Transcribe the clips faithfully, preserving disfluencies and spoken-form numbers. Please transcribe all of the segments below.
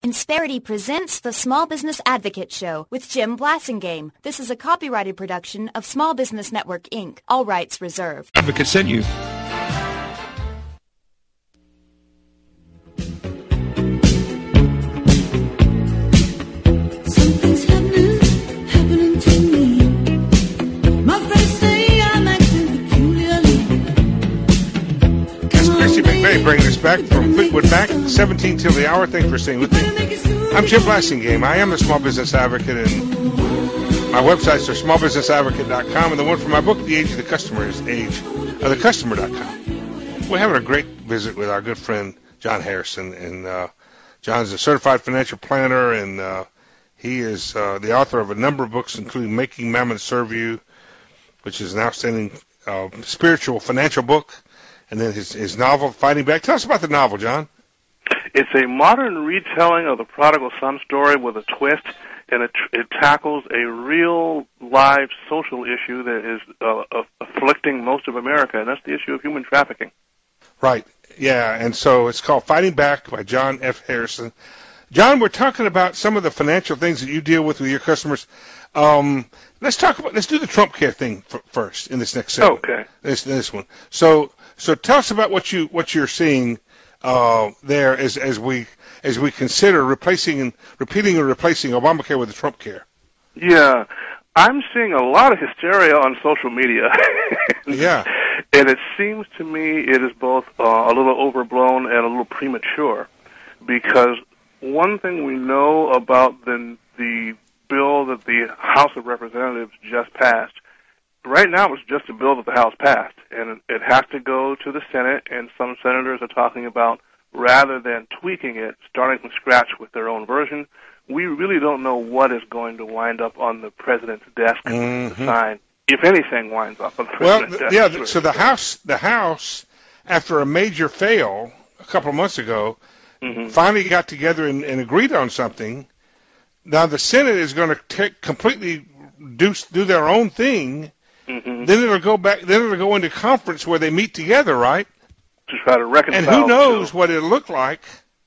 Insperity presents the Small Business Advocate Show with Jim Blasingame. This is a copyrighted production of Small Business Network, Incorporated. All rights reserved. Advocate sent you. Something's happening, happening to me. My friends say I'm acting peculiarly. That's Christy McVeigh bringing us back from Fleetwood Mac, seventeen till the hour. Thanks for staying with me. I'm Jim Blasingame. I am a small business advocate, and my websites are small business advocate dot com, and the one for my book, The Age of the Customer, is age of the customer dot com. We're having a great visit with our good friend John Harrison, and uh, John's a certified financial planner, and uh, he is uh, the author of a number of books, including Making Mammoth Serve You, which is an outstanding uh, spiritual financial book, and then his, his novel, Fighting Back. Tell us about the novel, John. It's a modern retelling of the prodigal son story with a twist, and it, it tackles a real live social issue that is uh, afflicting most of America, and that's the issue of human trafficking. Right, yeah, and so it's called Fighting Back by John F. Harrison. John, we're talking about some of the financial things that you deal with with your customers. Um, let's talk about, let's do the Trump Care thing f- first in this next segment. Okay. This this one. So so tell us about what you what you're seeing uh, there as as we as we consider replacing and repeating and replacing Obamacare with the Trump Care. Yeah, I'm seeing a lot of hysteria on social media. Yeah. And it seems to me it is both uh, a little overblown and a little premature, because one thing we know about the the bill that the House of Representatives just passed, right now it's just a bill that the House passed, and it has to go to the Senate, and some senators are talking about, rather than tweaking it, starting from scratch with their own version. We really don't know what is going to wind up on the president's desk Mm-hmm. to sign, if anything winds up on the Well, president's th- desk. yeah. So the House, the House, after a major fail a couple of months ago, mm-hmm. finally got together and, and agreed on something. Now the Senate is going to take completely do do their own thing. Mm-hmm. Then it'll go back. Then it'll go into conference where they meet together, right? To try to reconcile. And who knows to, what it'll look like?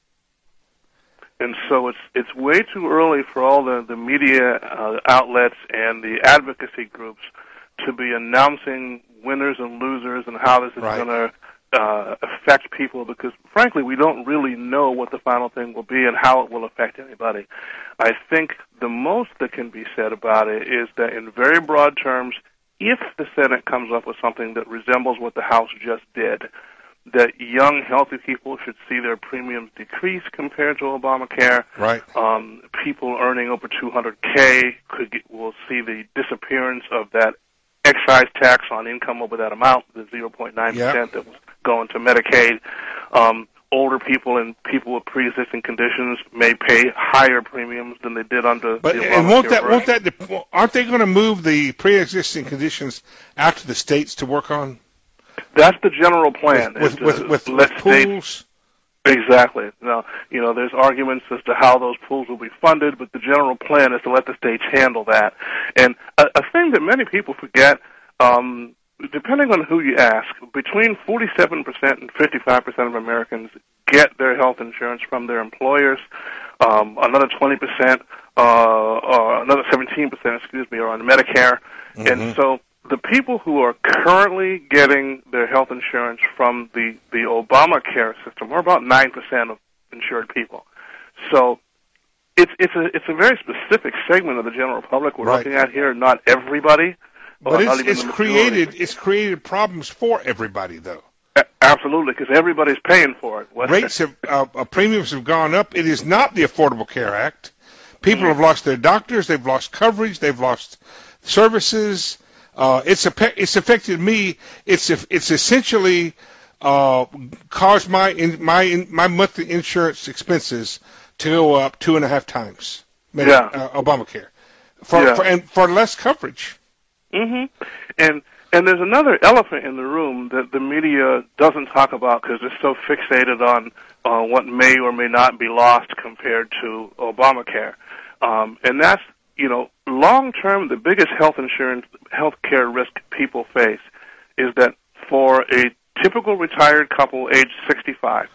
And so it's it's way too early for all the the media uh, outlets and the advocacy groups to be announcing winners and losers and how this is Right. going to uh, affect people, because frankly we don't really know what the final thing will be and how it will affect anybody. I think the most that can be said about it is that in very broad terms, if the Senate comes up with something that resembles what the House just did, that young, healthy people should see their premiums decrease compared to Obamacare. Right. Um, people earning over two hundred K could get, will see the disappearance of that excise tax on income over that amount, the zero point nine percent Yep. that was going to Medicaid. Um, older people and people with pre-existing conditions may pay higher premiums than they did under But the Obamacare and won't that won't version. that aren't they going to move the pre-existing conditions out to the states to work on That's the general plan. with is to with with, let with states- pools? Exactly. Now, you know, there's arguments as to how those pools will be funded, but the general plan is to let the states handle that. And a, a thing that many people forget, um, depending on who you ask, between forty-seven percent and fifty-five percent of Americans get their health insurance from their employers. Um, another twenty percent, uh, or another seventeen percent, excuse me, are on Medicare. Mm-hmm. And so the people who are currently getting their health insurance from the, the Obamacare system are about nine percent of insured people. So it's it's a it's a very specific segment of the general public we're Right. looking at here, not everybody. But or it's not even it's the majority. created it's created problems for everybody though. A- Absolutely, because everybody's paying for it. What- Rates have uh, uh, premiums have gone up. It is not the Affordable Care Act. People have lost their doctors. They've lost coverage. They've lost services. Uh, it's a, it's affected me. It's it's essentially uh, caused my in, my in, my monthly insurance expenses to go up two and a half times. Med- Yeah. uh, Obamacare for, Yeah. for and for less coverage. hmm And and there's another elephant in the room that the media doesn't talk about because they're so fixated on uh, what may or may not be lost compared to Obamacare, um, and that's, you know, long term, the biggest health insurance, health care risk people face is that for a typical retired couple age sixty-five,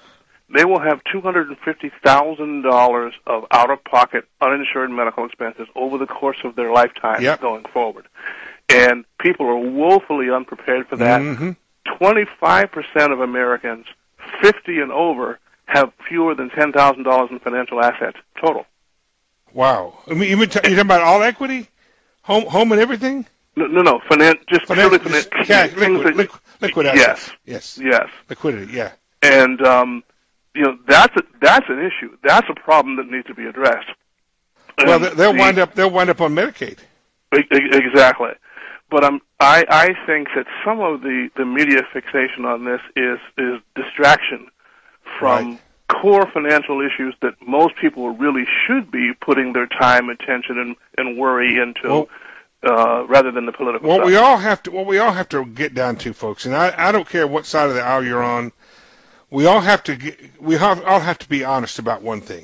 they will have two hundred fifty thousand dollars of out-of-pocket uninsured medical expenses over the course of their lifetime yep. going forward. And people are woefully unprepared for that. Mm-hmm. twenty-five percent of Americans fifty and over have fewer than ten thousand dollars in financial assets total. Wow. I mean, you mean t- you're talking about all equity? Home home and everything? No, no, no. Finan- just Finan- purely finan- cash, liquid, that, liquid, liquid assets. Yes. Yes. Yes. Liquidity, yeah. And, um, you know, that's a, that's an issue. That's a problem that needs to be addressed. Well, And they'll the, wind up they'll wind up on Medicaid. Exactly. But um, I, I think that some of the, the media fixation on this is, is distraction from right. core financial issues that most people really should be putting their time, attention, and, and worry into, well, uh, rather than the political what stuff. we all have to what we all have to get down to, folks, and I, I don't care what side of the aisle you're on, we all have to get, we have, all have to be honest about one thing.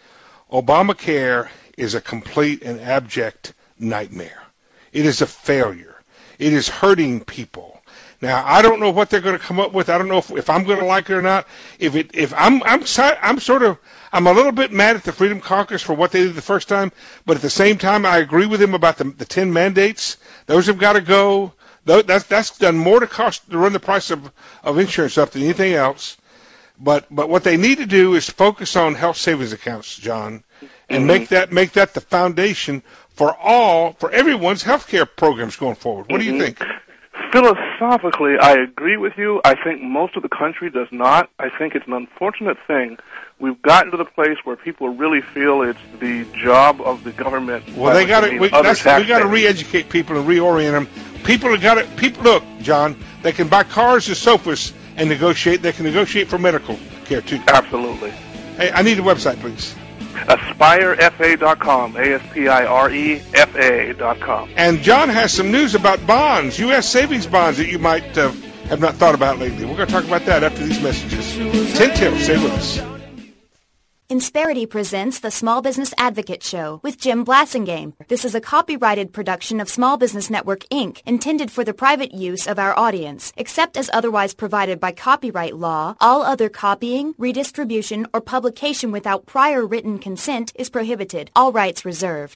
Obamacare is a complete and abject nightmare. It is a failure. It is hurting people. Now, I don't know what they're going to come up with. I don't know if, if I'm going to like it or not. If it, if I'm, I'm, I'm sort of, I'm a little bit mad at the Freedom Caucus for what they did the first time, but at the same time, I agree with them about the, the ten mandates. Those have got to go. That's, that's done more to cost to run the price of, of insurance up than anything else. But, but what they need to do is focus on health savings accounts, John, and mm-hmm. make that, make that the foundation for all, for everyone's health care programs going forward. What mm-hmm. do you think? Philosophically, I agree with you. I think most of the country does not. I think it's an unfortunate thing. We've gotten to the place where people really feel it's the job of the government. Well, they got to. We, that's, we got to re-educate people and reorient them. People have got to. People look, John. They can buy cars and sofas and negotiate. They can negotiate for medical care too. Absolutely. Hey, I need a website, please. Aspire F A dot com, A S P I R E F A dot com. And John has some news about bonds, U S savings bonds that you might uh, have not thought about lately. We're going to talk about that after these messages. ten till, stay with us. Insperity presents the Small Business Advocate Show with Jim Blasingame. This is a copyrighted production of Small Business Network, Incorporated, intended for the private use of our audience. Except as otherwise provided by copyright law, all other copying, redistribution, or publication without prior written consent is prohibited. All rights reserved.